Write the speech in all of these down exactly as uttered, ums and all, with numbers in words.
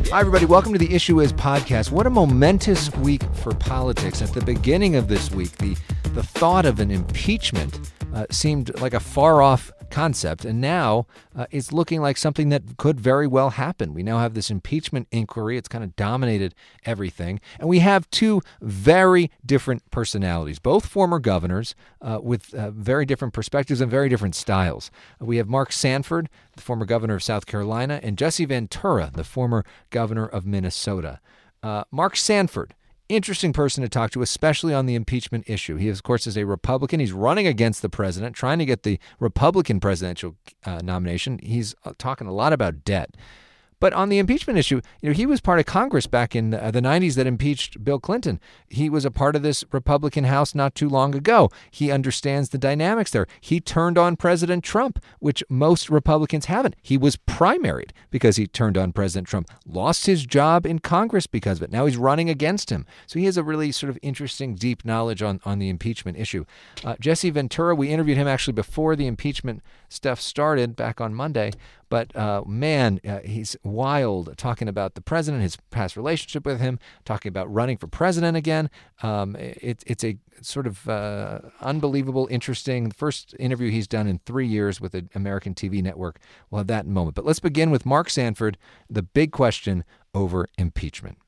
Hi, everybody. Welcome to the Issue Is podcast. What a momentous week for politics. At the beginning of this week, the, the thought of an impeachment uh, seemed like a far-off concept, and now uh, it's looking like something that could very well happen. We now have this impeachment inquiry. It's kind of dominated everything, and we have two very different personalities, both former governors uh, with uh, very different perspectives and very different styles. Uh, we have Mark Sanford, the former governor of South Carolina, and Jesse Ventura, the former governor of Minnesota. Uh, Mark Sanford, interesting person to talk to, especially on the impeachment issue. He, of course, is a Republican. He's running against the president, trying to get the Republican presidential uh, nomination. He's uh, talking a lot about debt. But on the impeachment issue, you know, he was part of Congress back in uh, the nineties that impeached Bill Clinton. He was a part of this Republican House not too long ago. He understands the dynamics there. He turned on President Trump, which most Republicans haven't. He was primaried because he turned on President Trump, lost his job in Congress because of it. Now he's running against him. So he has a really sort of interesting, deep knowledge on, on the impeachment issue. Uh, Jesse Ventura, we interviewed him actually before the impeachment stuff started back on Monday. But uh, man, uh, he's wild, talking about the president, his past relationship with him, talking about running for president again. Um, it, it's a sort of uh, unbelievable, interesting first interview he's done in three years with an American T V network. We'll have that in a moment. But let's begin with Mark Sanford, the big question over impeachment.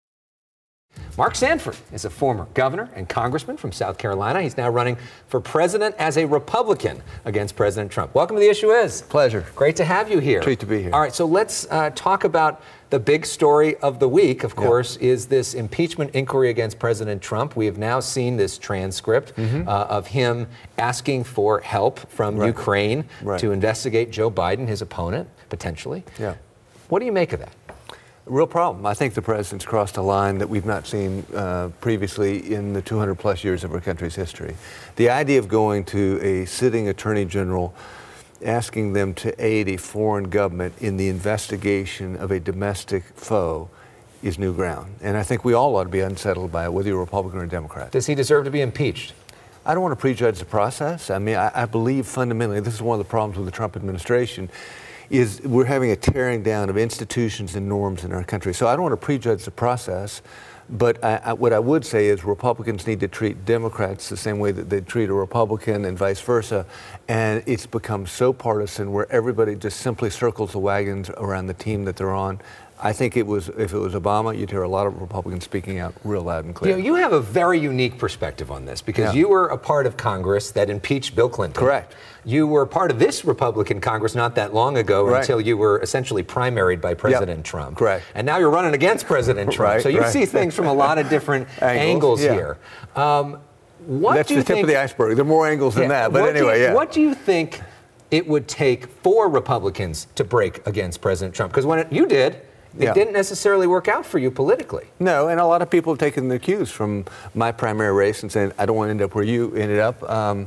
Mark Sanford is a former governor and congressman from South Carolina. He's now running for president as a Republican against President Trump. Welcome to The Issue Is. Pleasure. Great to have you here. Treat to be here. All right, so let's uh, talk about the big story of the week, of course, yeah. is this impeachment inquiry against President Trump. We have now seen this transcript mm-hmm. uh, of him asking for help from right. Ukraine right. to investigate Joe Biden, his opponent, potentially. Yeah. What do you make of that? Real problem. I think the president's crossed a line that we've not seen uh, previously in the two hundred plus years of our country's history. The idea of going to a sitting attorney general, asking them to aid a foreign government in the investigation of a domestic foe is new ground. And I think we all ought to be unsettled by it, whether you're a Republican or a Democrat. Does he deserve to be impeached? I don't want to prejudge the process. I mean, I, I believe fundamentally, this is one of the problems with the Trump administration, is we're having a tearing down of institutions and norms in our country. So I don't want to prejudge the process, but I, I, what I would say is Republicans need to treat Democrats the same way that they treat a Republican and vice versa. And it's become so partisan where everybody just simply circles the wagons around the team that they're on. I think it was, if it was Obama, you'd hear a lot of Republicans speaking out real loud and clear. You know, you have a very unique perspective on this because yeah. you were a part of Congress that impeached Bill Clinton. Correct. You were part of this Republican Congress not that long ago right. until you were essentially primaried by President yep. Trump. Correct. And now you're running against President Trump. Right, so you right. see things from a lot of different angles, angles yeah. here. Um, what That's do you the tip think, of the iceberg. There are more angles than yeah, that, but anyway, you, yeah. What do you think it would take for Republicans to break against President Trump? Because when it, you did, it yeah. didn't necessarily work out for you politically. No, and a lot of people have taken the cues from my primary race and saying, I don't want to end up where you ended up. Um,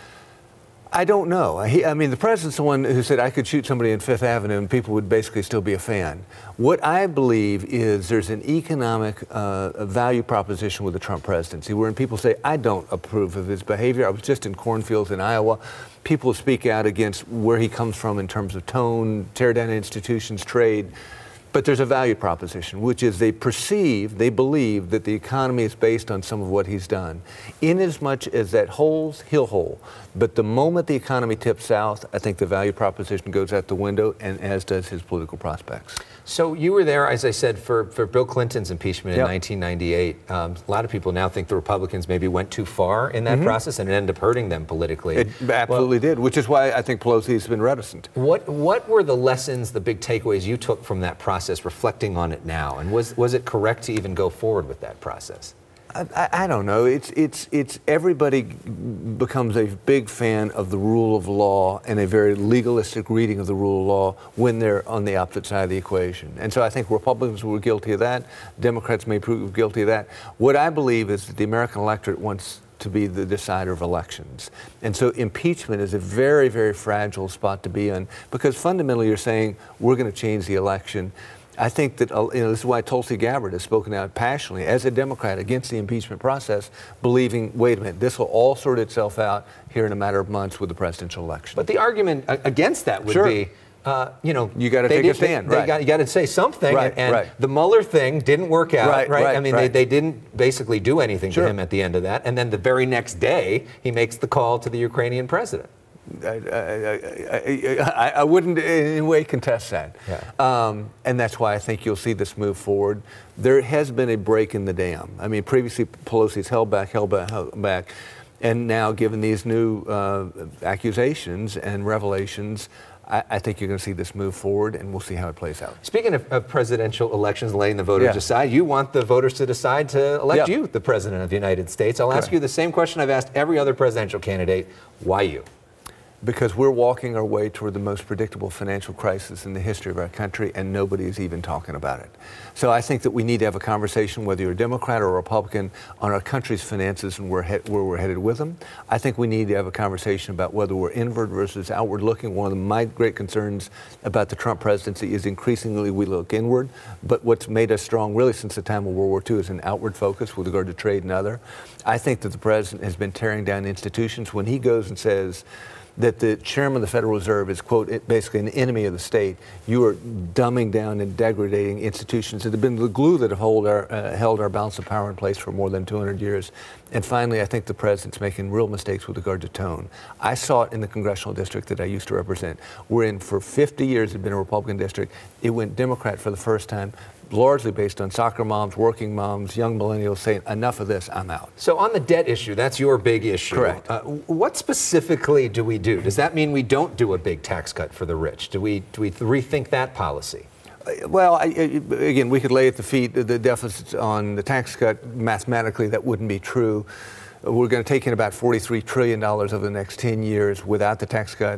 I don't know. He, I mean, the president's the one who said I could shoot somebody in Fifth Avenue and people would basically still be a fan. What I believe is there's an economic uh, value proposition with the Trump presidency wherein people say, I don't approve of his behavior. I was just in cornfields in Iowa. People speak out against where he comes from in terms of tone, tear down institutions, trade. But there's a value proposition, which is they perceive, they believe that the economy is based on some of what he's done. Inasmuch as that holds, he'll hold. But the moment the economy tips south, I think the value proposition goes out the window, and as does his political prospects. So you were there, as I said, for, for Bill Clinton's impeachment yep. in nineteen ninety-eight. Um, a lot of people now think the Republicans maybe went too far in that mm-hmm. process and it ended up hurting them politically. It absolutely well, did, which is why I think Pelosi has been reticent. What what were the lessons, the big takeaways you took from that process, reflecting on it now? And was was it correct to even go forward with that process? I, I don't know. It's it's it's everybody becomes a big fan of the rule of law and a very legalistic reading of the rule of law when they're on the opposite side of the equation. And so I think Republicans were guilty of that. Democrats may prove guilty of that. What I believe is that the American electorate wants to be the decider of elections. And so impeachment is a very, very fragile spot to be in because fundamentally you're saying we're going to change the election. I think that, you know, this is why Tulsi Gabbard has spoken out passionately as a Democrat against the impeachment process, believing, wait a minute, this will all sort itself out here in a matter of months with the presidential election. But the argument against that would sure. be, uh, you know, you got to take did, a stand. They, right. they got, you got to say something. Right, and and right. the Mueller thing didn't work out. Right, Right. right, I mean, right. they, they didn't basically do anything Sure. to him at the end of that. And then the very next day, he makes the call to the Ukrainian president. I, I, I, I wouldn't in any way contest that. Yeah. Um, and that's why I think you'll see this move forward. There has been a break in the dam. I mean, previously Pelosi's held back, held back, held back. And now, given these new uh, accusations and revelations, I, I think you're going to see this move forward, and we'll see how it plays out. Speaking of, of presidential elections, letting the voters Yeah. decide, you want the voters to decide to elect Yeah. you the president of the United States. I'll ask Correct. you the same question I've asked every other presidential candidate. Why you? Because we're walking our way toward the most predictable financial crisis in the history of our country, and nobody is even talking about it. So I think that we need to have a conversation, whether you're a Democrat or a Republican, on our country's finances and where, he- where we're headed with them. I think we need to have a conversation about whether we're inward versus outward looking. One of my great concerns about the Trump presidency is increasingly we look inward, but what's made us strong really since the time of World War Two is an outward focus with regard to trade and other. I think that the president has been tearing down institutions. When he goes and says that the chairman of the Federal Reserve is, quote, basically an enemy of the state, you are dumbing down and degrading institutions that have been the glue that have hold our, uh, held our balance of power in place for more than two hundred years. And finally, I think the president's making real mistakes with regard to tone. I saw it in the congressional district that I used to represent. We're in for fifty years, it's been a Republican district. It went Democrat for the first time, largely based on soccer moms, working moms, young millennials saying, enough of this, I'm out. So on the debt issue, that's your big issue. Correct. Uh, what specifically do we do? Does that mean we don't do a big tax cut for the rich? Do we do we rethink that policy? Well, I, again, we could lay at the feet the deficits on the tax cut. Mathematically, that wouldn't be true. We're going to take in about forty-three trillion dollars over the next ten years without the tax cut,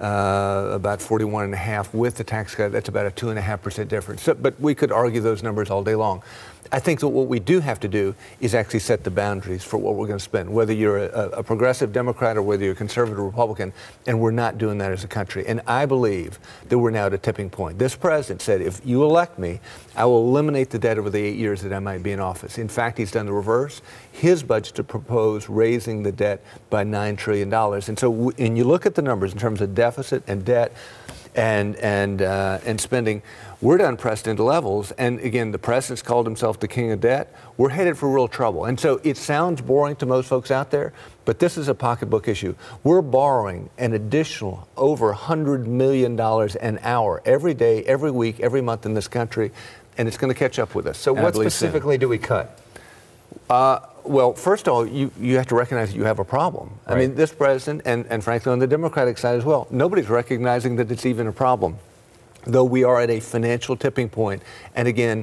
uh, about forty-one and a half with the tax cut. That's about a two and a half percent difference. So, but we could argue those numbers all day long. I think that what we do have to do is actually set the boundaries for what we're going to spend, whether you're a, a progressive Democrat or whether you're a conservative Republican, and we're not doing that as a country. And I believe that we're now at a tipping point. This president said, if you elect me, I will eliminate the debt over the eight years that I might be in office. In fact, he's done the reverse. His budget to propose raising the debt by nine trillion dollars. And so, w- and you look at the numbers in terms of deficit and debt and and uh, and spending, we're at unprecedented levels. And again, the president's called himself the king of debt. We're headed for real trouble. And so it sounds boring to most folks out there, but this is a pocketbook issue. We're borrowing an additional over one hundred million dollars an hour every day, every week, every month in this country, and it's going to catch up with us. So I what believe specifically soon. do we cut? Uh, well, first of all, you, you have to recognize that you have a problem. Right. I mean, this president, and, and frankly on the Democratic side as well, nobody's recognizing that it's even a problem, though we are at a financial tipping point. And again,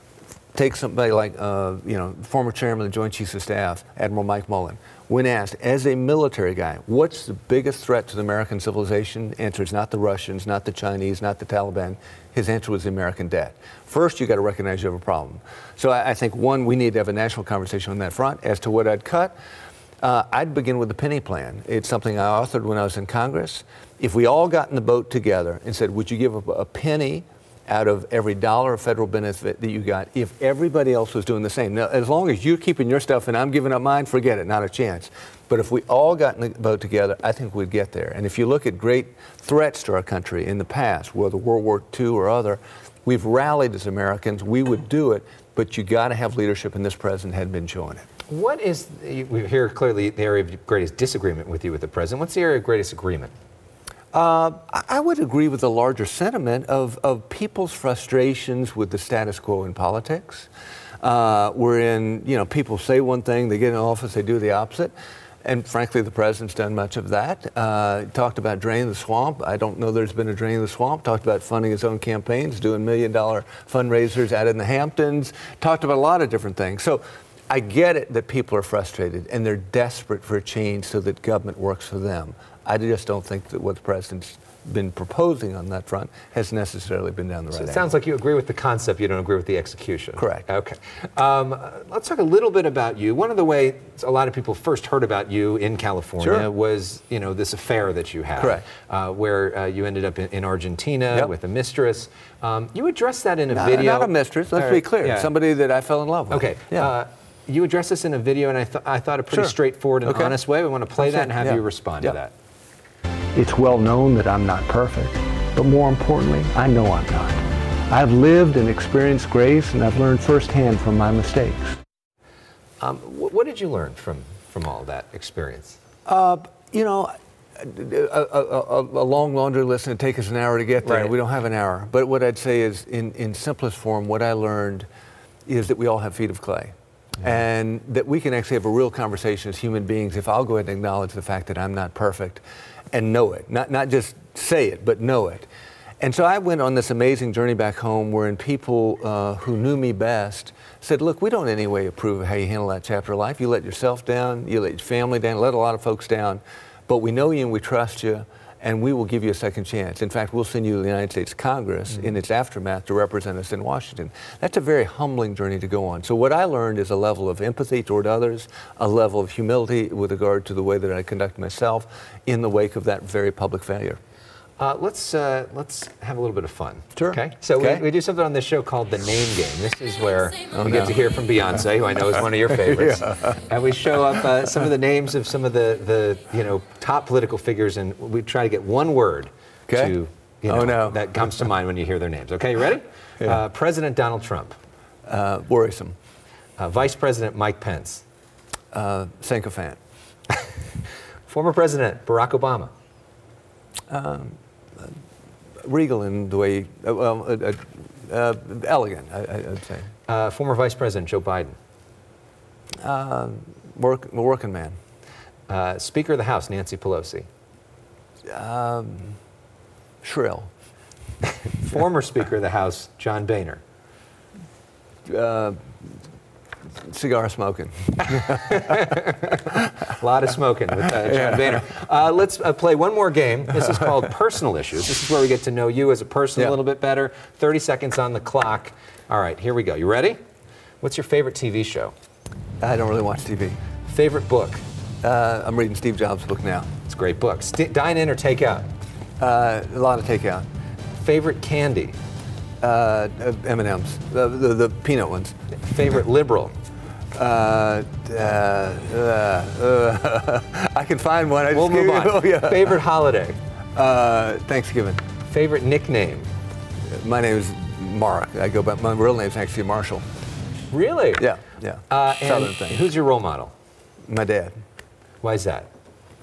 take somebody like, uh, you know, former chairman of the Joint Chiefs of Staff, Admiral Mike Mullen. When asked, as a military guy, what's the biggest threat to the American civilization? Answer is not the Russians, not the Chinese, not the Taliban. His answer was the American debt. First, you got to recognize you have a problem. So I, I think, one, we need to have a national conversation on that front. As to what I'd cut, uh, I'd begin with the penny plan. It's something I authored when I was in Congress. If we all got in the boat together and said, would you give a, a penny out of every dollar of federal benefit that you got if everybody else was doing the same? Now, as long as you're keeping your stuff and I'm giving up mine, forget it, not a chance. But if we all got in the boat together, I think we'd get there. And if you look at great threats to our country in the past, whether World War Two or other, we've rallied as Americans. We would do it, but you got to have leadership, and this president hadn't been showing it. What is, we hear clearly the area of greatest disagreement with you with the president. What's the area of greatest agreement? Uh, I would agree with the larger sentiment of, of people's frustrations with the status quo in politics. Uh, wherein, you know, people say one thing, they get in office, they do the opposite. And frankly, the president's done much of that. Uh, talked about draining the swamp. I don't know there's been a drain of the swamp. Talked about funding his own campaigns, doing million dollar fundraisers out in the Hamptons. Talked about a lot of different things. So I get it that people are frustrated and they're desperate for a change so that government works for them. I just don't think that what the president's been proposing on that front has necessarily been down the right So it angle. sounds like you agree with the concept, you don't agree with the execution. Correct. Okay. Um, let's talk a little bit about you. One of the ways a lot of people first heard about you in California Sure. was, you know, this affair that you had. Correct. Uh, where uh, you ended up in, in Argentina Yep. with a mistress. Um, you addressed that in a Not, video. not a mistress, let's Or- be clear. yeah. Somebody that I fell in love with. Okay. Yeah. Uh, you addressed this in a video, and I, th- I thought a pretty Sure. straightforward and Okay. honest way. We want to play That's that it. and have Yeah. you respond Yeah. to that. It's well known that I'm not perfect. but more importantly, I know I'm not. I've lived and experienced grace, and I've learned firsthand from my mistakes. Um, wh- what did you learn from, from all that experience? Uh, you know, a, a, a, a long laundry list and it'd take us an hour to get there. Right. We don't have an hour. But what I'd say is, in, in simplest form, what I learned is that we all have feet of clay. Mm-hmm. And that we can actually have a real conversation as human beings if I'll go ahead and acknowledge the fact that I'm not perfect and know it. Not, not just say it, but know it. And so I went on this amazing journey back home wherein people uh, who knew me best said, look, we don't in any way approve of how you handle that chapter of life. You let yourself down, you let your family down, let a lot of folks down, but we know you and we trust you, and we will give you a second chance. In fact, we'll send you to the United States Congress mm-hmm. in its aftermath to represent us in Washington. That's a very humbling journey to go on. So what I learned is a level of empathy toward others, a level of humility with regard to the way that I conduct myself in the wake of that very public failure. Uh, let's uh, let's have a little bit of fun. Sure. Okay. So okay. We, we do something on this show called the Name Game. This is where oh, we no. get to hear from Beyonce, who I know is one of your favorites, yeah. and we show up uh, some of the names of some of the, the you know top political figures, and we try to get one word okay. to you know, oh, no. that comes to mind when you hear their names. Okay, you ready? Yeah. Uh, President Donald Trump. Uh, worrisome. Uh, Vice President Mike Pence. Uh, sycophant. Former President Barack Obama. Um, regal in the way, uh, well, uh, uh, elegant, I, I'd say. Uh, former Vice President Joe Biden. Uh, work, working man. Uh, Speaker of the House Nancy Pelosi. Um, shrill. Former Speaker of the House John Boehner. Uh, cigar smoking. A lot of smoking with uh, John yeah. Boehner. Uh, let's uh, play one more game. This is called Personal Issues. This is where we get to know you as a person yeah. a little bit better. thirty seconds on the clock. All right, here we go. You ready? What's your favorite T V show? I don't really watch T V. Favorite book? Uh, I'm reading Steve Jobs' book now. It's a great book. St- dine in or take out? Uh, a lot of takeout. Favorite candy? Uh, M and M's, the, the, the peanut ones. Favorite liberal? Uh, uh, uh, uh, I can find one. I we'll just move on. Oh, yeah. Favorite holiday? Uh, Thanksgiving. Favorite nickname? My name is Mark. I go by, my real name is actually Marshall. Really? Yeah, yeah. Uh, Southern and thing. Who's your role model? My dad. Why is that?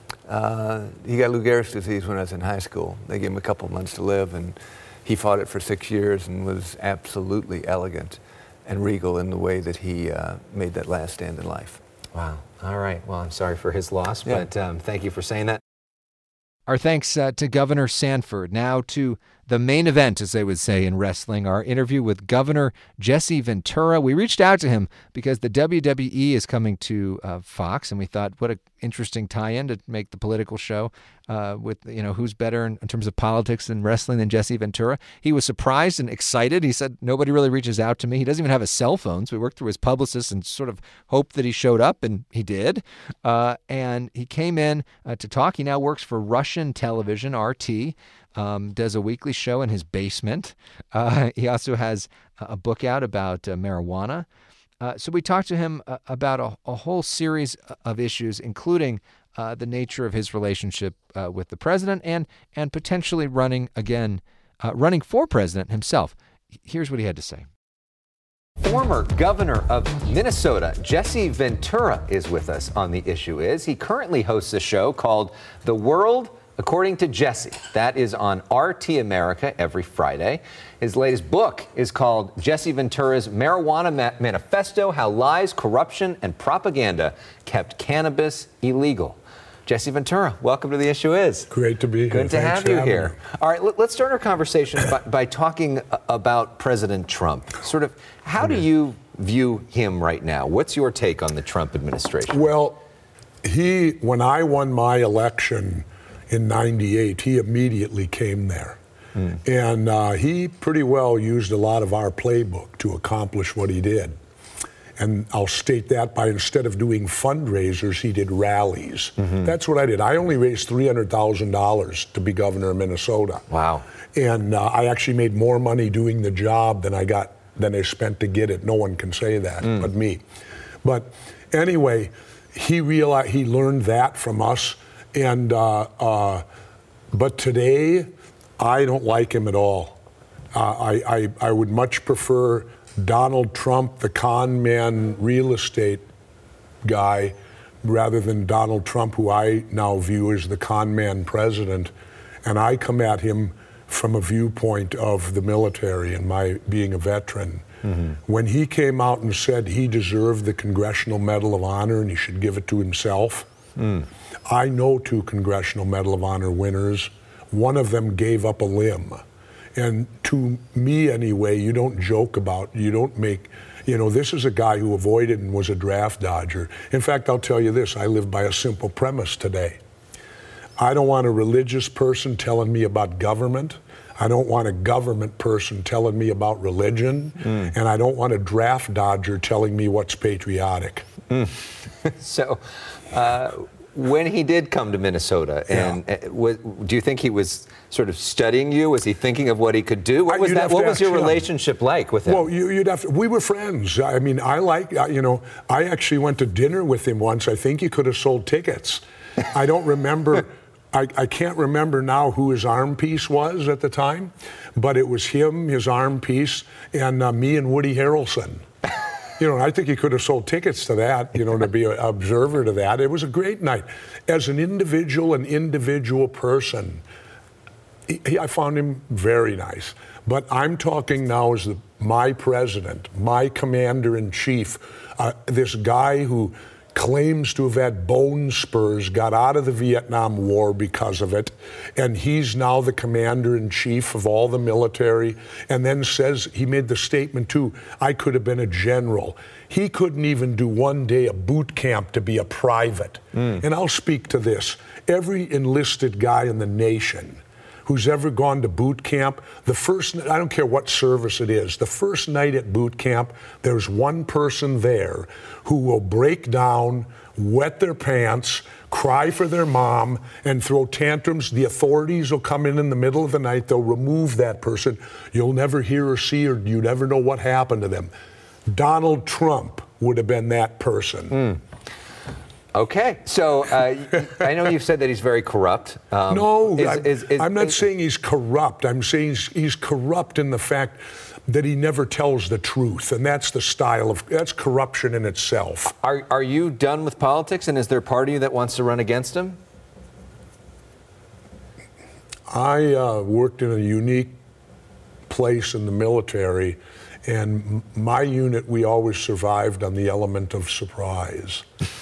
Uh, he got Lou Gehrig's disease when I was in high school. They gave him a couple months to live, and he fought it for six years and was absolutely elegant and regal in the way that he uh, made that last stand in life. Wow. All right. Well, I'm sorry for his loss, yeah. but um, thank you for saying that. Our thanks uh, to Governor Sanford. Now to the main event, as they would say in wrestling, our interview with Governor Jesse Ventura. We reached out to him because the W W E is coming to uh, Fox, and we thought, what an interesting tie-in to make the political show uh, with, you know, who's better in, in terms of politics and wrestling than Jesse Ventura. He was surprised and excited. He said, nobody really reaches out to me. He doesn't even have a cell phone, so we worked through his publicist and sort of hoped that he showed up, and he did. Uh, and he came in uh, to talk. He now works for Russian television, R T. Um, does a weekly show in his basement. Uh, he also has a book out about uh, marijuana. Uh, so we talked to him uh, about a, a whole series of issues, including uh, the nature of his relationship uh, with the president and and potentially running again, uh, running for president himself. Here's what he had to say. Former governor of Minnesota, Jesse Ventura, is with us on The Issue Is. He currently hosts a show called The World According to Jesse. That is on R T America every Friday. His latest book is called Jesse Ventura's Marijuana Ma- Manifesto, How Lies, Corruption, and Propaganda Kept Cannabis Illegal. Jesse Ventura, welcome to The Issue Is. Great to be here. Good to Thanks have you having here. me. All right, let, let's start our conversation by, by talking about President Trump. Sort of, how do you view him right now? What's your take on the Trump administration? Well, he, when I won my election in ninety-eight, he immediately came there. Mm. And uh, he pretty well used a lot of our playbook to accomplish what he did. And I'll state that by, instead of doing fundraisers, he did rallies. Mm-hmm. That's what I did. I only raised three hundred thousand dollars to be governor of Minnesota. Wow. And uh, I actually made more money doing the job than I got, than I spent to get it. No one can say that mm. but me. But anyway, he realized, he learned that from us. And, uh, uh, but today, I don't like him at all. Uh, I, I, I would much prefer Donald Trump, the con man real estate guy, rather than Donald Trump, who I now view as the con man president. And I come at him from a viewpoint of the military and my being a veteran. Mm-hmm. When he came out and said he deserved the Congressional Medal of Honor and he should give it to himself, mm. I know two Congressional Medal of Honor winners. One of them gave up a limb. And to me, anyway, you don't joke about, you don't make, you know, this is a guy who avoided and was a draft dodger. In fact, I'll tell you this, I live by a simple premise today. I don't want a religious person telling me about government. I don't want a government person telling me about religion. Mm. And I don't want a draft dodger telling me what's patriotic. Mm. So, uh, when he did come to Minnesota, and yeah. uh, was, do you think he was sort of studying you? Was he thinking of what he could do? What was that? What was your relationship like with him? Well, you, you'd have to, we were friends. I mean, I like, you know, I actually went to dinner with him once. I think he could have sold tickets. I don't remember. I, I can't remember now who his arm piece was at the time, but it was him, his arm piece, and uh, me and Woody Harrelson. You know, I think he could have sold tickets to that, you know, to be an observer to that. It was a great night. As an individual, an individual person, he, he, I found him very nice. But I'm talking now as the, my president, my commander-in-chief, uh, this guy who claims to have had bone spurs, got out of the Vietnam War because of it, and he's now the commander-in-chief of all the military, and then says, he made the statement too, I could have been a general. He couldn't even do one day a boot camp to be a private. Mm. And I'll speak to this. Every enlisted guy in the nation who's ever gone to boot camp, the first, I don't care what service it is, the first night at boot camp, there's one person there who will break down, wet their pants, cry for their mom, and throw tantrums. The authorities will come in in the middle of the night, they'll remove that person. You'll never hear or see, or you never know what happened to them. Donald Trump would have been that person. Mm. Okay, so uh, I know you've said that he's very corrupt. Um, no, is, is, is, I'm not is, saying he's corrupt. I'm saying he's, he's corrupt in the fact that he never tells the truth, and that's the style of, that's corruption in itself. Are, are you done with politics, and is there a part of you that wants to run against him? I uh, worked in a unique place in the military, and my unit, we always survived on the element of surprise.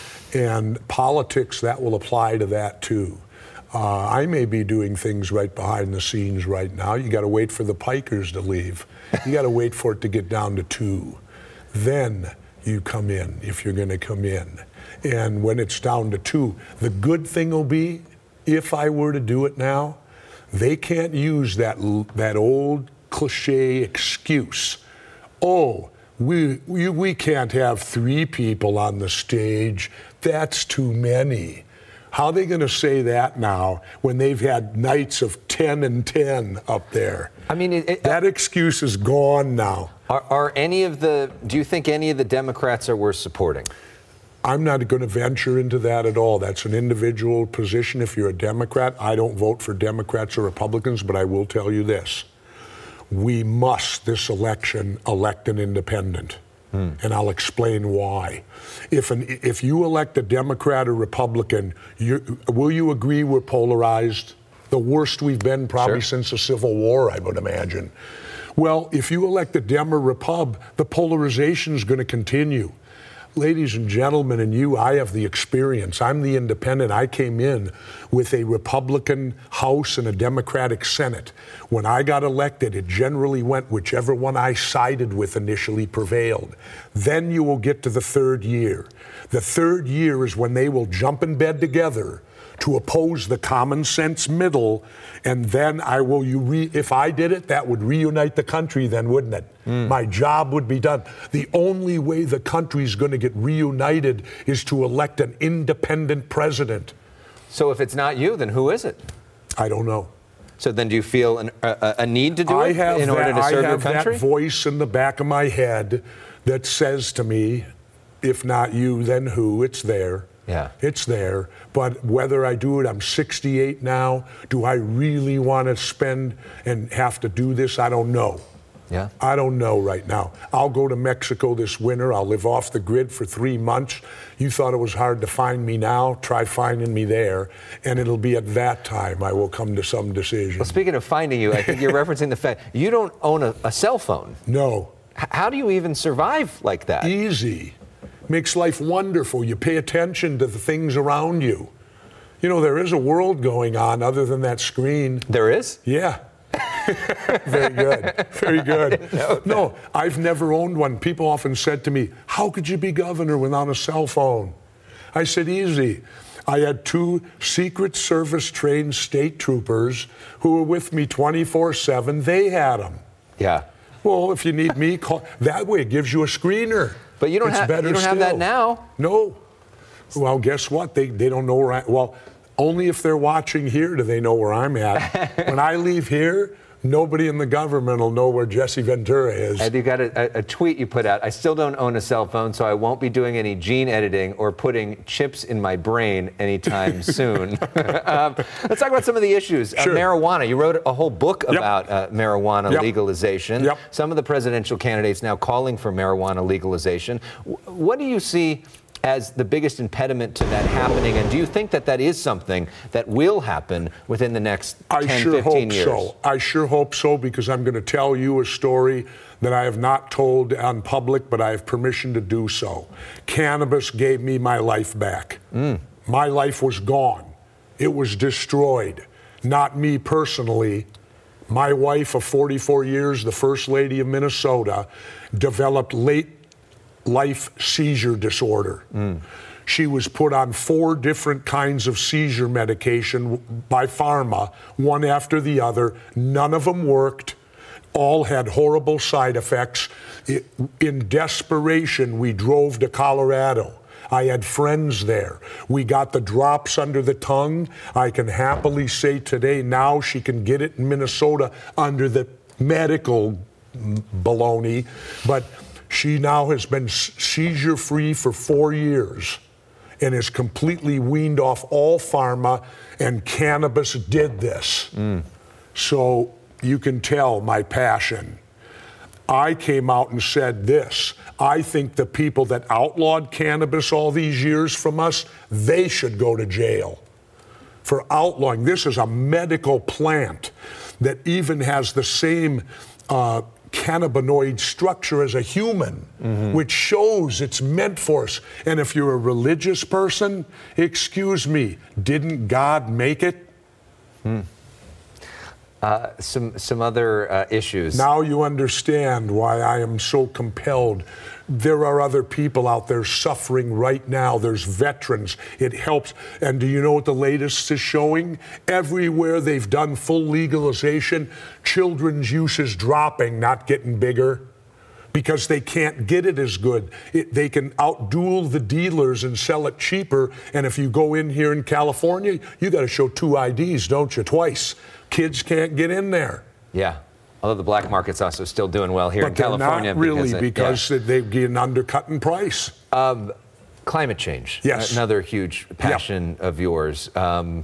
And politics, that will apply to that too. Uh, I may be doing things right behind the scenes right now. You got to wait for the pikers to leave. You got to wait for it to get down to two. Then you come in, if you're going to come in. And when it's down to two, the good thing will be, if I were to do it now, they can't use that, that old cliche excuse. Oh, we, we, we can't have three people on the stage. That's too many. How are they going to say that now when they've had nights of ten and ten up there? I mean, it, it, that excuse is gone now. Are, are any of the, do you think any of the Democrats are worth supporting? I'm not going to venture into that at all. That's an individual position. If you're a Democrat, I don't vote for Democrats or Republicans, but I will tell you this. We must, this election, elect an independent. Hmm. And I'll explain why. If an, if you elect a Democrat or Republican, you, will you agree we're polarized? The worst we've been probably sure. since the Civil War, I would imagine. Well, if you elect a Dem or Repub, the polarization is going to continue. Ladies and gentlemen, and you, I have the experience. I'm the independent. I came in with a Republican House and a Democratic Senate. When I got elected, it generally went whichever one I sided with initially prevailed. Then you will get to the third year. The third year is when they will jump in bed together to oppose the common sense middle, and then I will, you re, if I did it, that would reunite the country then, wouldn't it? Mm. My job would be done. The only way the country's going to get reunited is to elect an independent president. So if it's not you, then who is it? I don't know. So then do you feel an, a, a need to do I it have in that, order to serve your country? I have that voice in the back of my head that says to me, if not you, then who? It's there. Yeah. It's there. But whether I do it, I'm sixty-eight now. Do I really want to spend and have to do this? I don't know. Yeah. I don't know right now. I'll go to Mexico this winter. I'll live off the grid for three months. You thought it was hard to find me now. Try finding me there. And it'll be at that time I will come to some decision. Well, speaking of finding you, I think you're referencing the fact you don't own a, a cell phone. No. H- how do you even survive like that? Easy. Makes life wonderful. You pay attention to the things around you. You know, there is a world going on other than that screen. There is? Yeah. Very good. Very good. No, I've never owned one. People often said to me, how could you be governor without a cell phone? I said, easy. I had two Secret Service trained state troopers who were with me twenty-four seven. They had them. Yeah. Well, if you need me, call. That way it gives you a screener. But you don't, It's have, better you don't have that still. now. No. Well, guess what? They, they don't know where I... Well, only if they're watching here do they know where I'm at. When I leave here, nobody in the government will know where Jesse Ventura is. And you got a, a, a tweet you put out. I still don't own a cell phone, so I won't be doing any gene editing or putting chips in my brain anytime soon. um, let's talk about some of the issues. Sure. Uh, marijuana. You wrote a whole book Yep. about uh, marijuana Yep. legalization. Yep. Some of the presidential candidates now calling for marijuana legalization. W- what do you see as the biggest impediment to that happening? And do you think that that is something that will happen within the next I ten, sure fifteen hope years? so. I sure hope so, because I'm going to tell you a story that I have not told on public, but I have permission to do so. Cannabis gave me my life back. Mm. My life was gone. It was destroyed. Not me personally. My wife of forty-four years, the First Lady of Minnesota, developed late life seizure disorder. Mm. She was put on four different kinds of seizure medication by pharma, one after the other. None of them worked. All had horrible side effects. It, in desperation, we drove to Colorado. I had friends there. We got the drops under the tongue. I can happily say today, now she can get it in Minnesota under the medical baloney. But she now has been seizure-free for four years and is completely weaned off all pharma, and cannabis did this. Mm. So you can tell my passion. I came out and said this. I think the people that outlawed cannabis all these years from us, they should go to jail for outlawing. This is a medical plant that even has the same uh, cannabinoid structure as a human, mm-hmm. which shows it's meant for us. And if you're a religious person, excuse me, didn't God make it? Hmm. Uh, some some other uh, issues. Now you understand why I am so compelled. There are other people out there suffering right now. There's veterans. It helps. And do you know what the latest is showing? Everywhere they've done full legalization, children's use is dropping, not getting bigger, because they can't get it as good. It, they can outduel the dealers and sell it cheaper. And if you go in here in California, you got to show two I Ds, don't you? Twice. Kids can't get in there. Yeah. Although the black market's also still doing well here but in California. Not really, because, it, because yeah. they get an undercut in price. Um, climate change. Yes. Another huge passion yep. of yours. Um,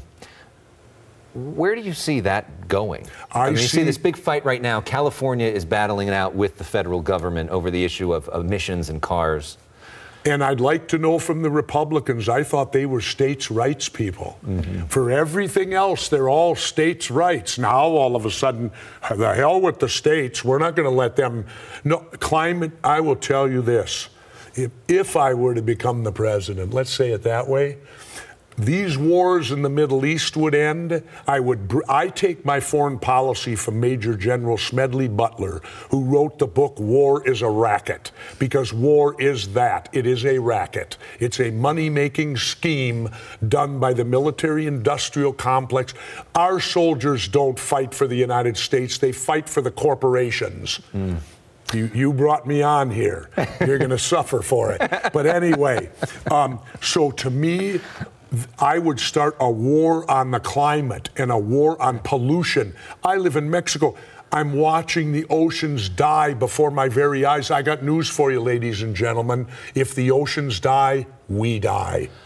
where do you see that going? I, I mean, see, you see this big fight right now. California is battling it out with the federal government over the issue of emissions and cars. And I'd like to know from the Republicans, I thought they were states' rights people. Mm-hmm. For everything else, they're all states' rights. Now, all of a sudden, the hell with the states. We're not going to let them. No, climate, I will tell you this. If, if I were to become the president, let's say it that way, these wars in the Middle East would end. I would. I take my foreign policy from Major General Smedley Butler, who wrote the book War is a Racket, because war is that. It is a racket. It's a money-making scheme done by the military-industrial complex. Our soldiers don't fight for the United States. They fight for the corporations. Mm. You, you brought me on here. You're going to suffer for it. But anyway, um, so to me, I would start a war on the climate and a war on pollution. I live in Mexico. I'm watching the oceans die before my very eyes. I got news for you, ladies and gentlemen. If the oceans die, we die.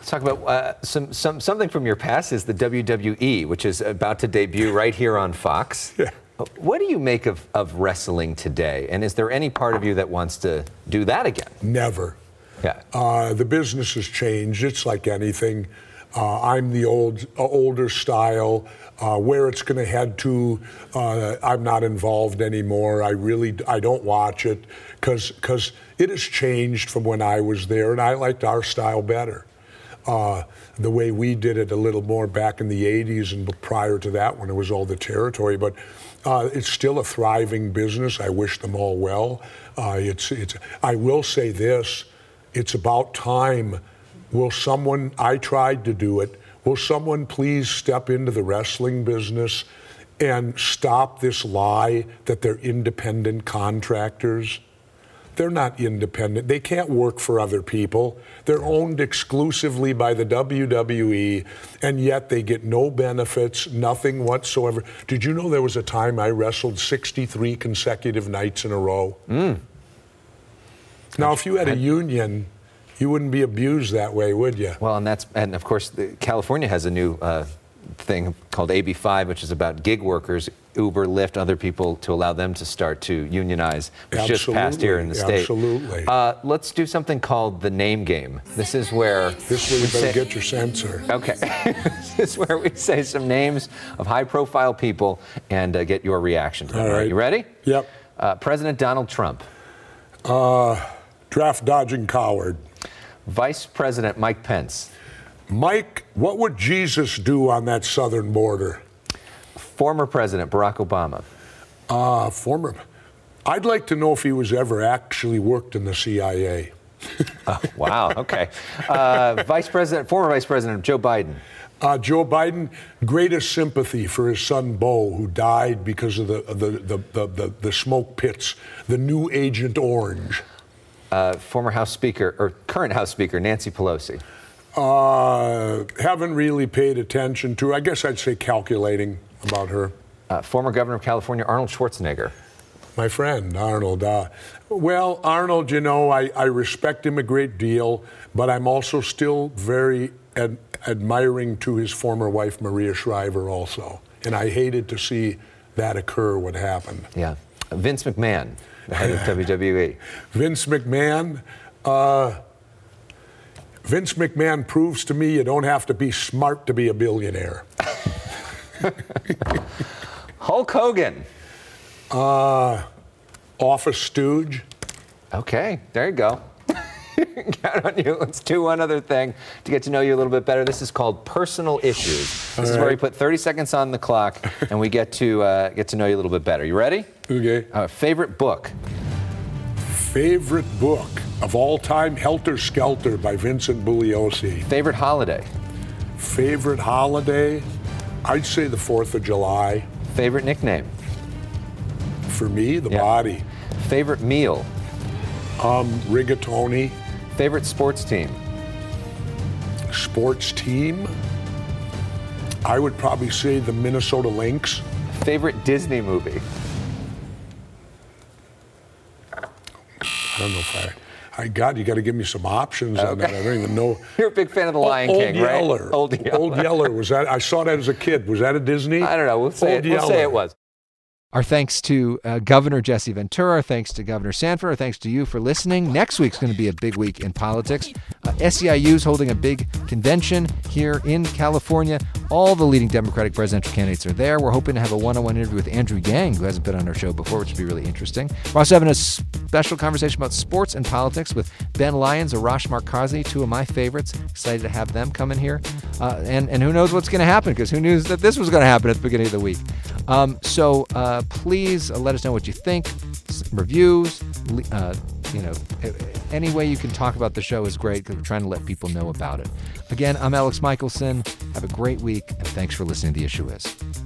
Let's talk about uh, some, some something from your past is the W W E, which is about to debut right here on Fox. Yeah. What do you make of, of wrestling today? And is there any part of you that wants to do that again? Never. Yeah. Uh, the business has changed. It's like anything. Uh, I'm the old, uh, older style. Uh, where it's going to head to, uh, I'm not involved anymore. I really, I don't watch it because because it has changed from when I was there, and I liked our style better. Uh, the way we did it a little more back in the eighties and prior to that when it was all the territory. But uh, it's still a thriving business. I wish them all well. Uh, it's, it's, I will say this, it's about time. Will someone, I tried to do it, will someone please step into the wrestling business and stop this lie that they're independent contractors? They're not independent. They can't work for other people. They're owned exclusively by the W W E, and yet they get no benefits, nothing whatsoever. Did you know there was a time I wrestled sixty-three consecutive nights in a row? Mm. Now, if you had a union, you wouldn't be abused that way, would you? Well, and that's and of course the, California has a new uh, thing called A B five, which is about gig workers, Uber, Lyft, other people, to allow them to start to unionize, which Absolutely. just passed here in the state. Absolutely. Uh, let's do something called the name game. This is where This way you better say, get your sensor. Okay. This is where we say some names of high-profile people and uh, get your reaction to them. All right. You ready? Yep. Uh, President Donald Trump. Uh, draft dodging coward. Vice President Mike Pence. Mike, what would Jesus do on that southern border? Former President Barack Obama. Uh, former. I'd like to know if he was ever actually worked in the C I A. Oh, wow. Okay. Uh, Vice President, former Vice President Joe Biden. Uh, Joe Biden, greatest sympathy for his son Beau, who died because of the the the the, the, the smoke pits, the new Agent Orange. Uh, former House Speaker, or current House Speaker, Nancy Pelosi. Uh, haven't really paid attention to. I guess I'd say calculating about her. Uh, former Governor of California, Arnold Schwarzenegger. My friend, Arnold. Uh, well, Arnold, you know, I, I respect him a great deal, but I'm also still very ad- admiring to his former wife, Maria Shriver, also. And I hated to see that occur, what happened. Yeah. Vince McMahon, the head of W W E. Vince McMahon. Uh, Vince McMahon proves to me you don't have to be smart to be a billionaire. Hulk Hogan. Uh, office stooge. Okay, there you go. Count on you. Let's do one other thing to get to know you a little bit better. This is called Personal Issues. This All is right. where we put thirty seconds on the clock and we get to uh, get to know you a little bit better. You ready? Okay. Uh, favorite book? Favorite book of all time, Helter Skelter by Vincent Bugliosi. Favorite holiday? Favorite holiday, I'd say the fourth of July. Favorite nickname? For me, the Yeah. body. Favorite meal? Um, rigatoni. Favorite sports team? Sports team, I would probably say the Minnesota Lynx. Favorite Disney movie? I don't know if I, I God, you got to give me some options on that. I don't even know. You're a big fan of The Lion Old King, Yeller. right? Old Yeller. Old Yeller. Was that? I saw that as a kid. Was that a Disney? I don't know. We'll say, Old it, we'll say Yeller. it was. Our thanks to uh, Governor Jesse Ventura. Our thanks to Governor Sanford. Our thanks to you for listening. Next week's going to be a big week in politics. Uh, S E I U is holding a big convention here in California. All the leading Democratic presidential candidates are there. We're hoping to have a one-on-one interview with Andrew Yang, who hasn't been on our show before, which would be really interesting. We're also having a special conversation about sports and politics with Ben Lyons, Arash Markazi, two of my favorites. Excited to have them come in here. Uh, and, and who knows what's going to happen, because who knew that this was going to happen at the beginning of the week. Um, so uh, please uh, let us know what you think. S- reviews, uh, you know, any way you can talk about the show is great, because we're trying to let people know about it. Again, I'm Alex Michelson. Have a great week, and thanks for listening to The Issue Is.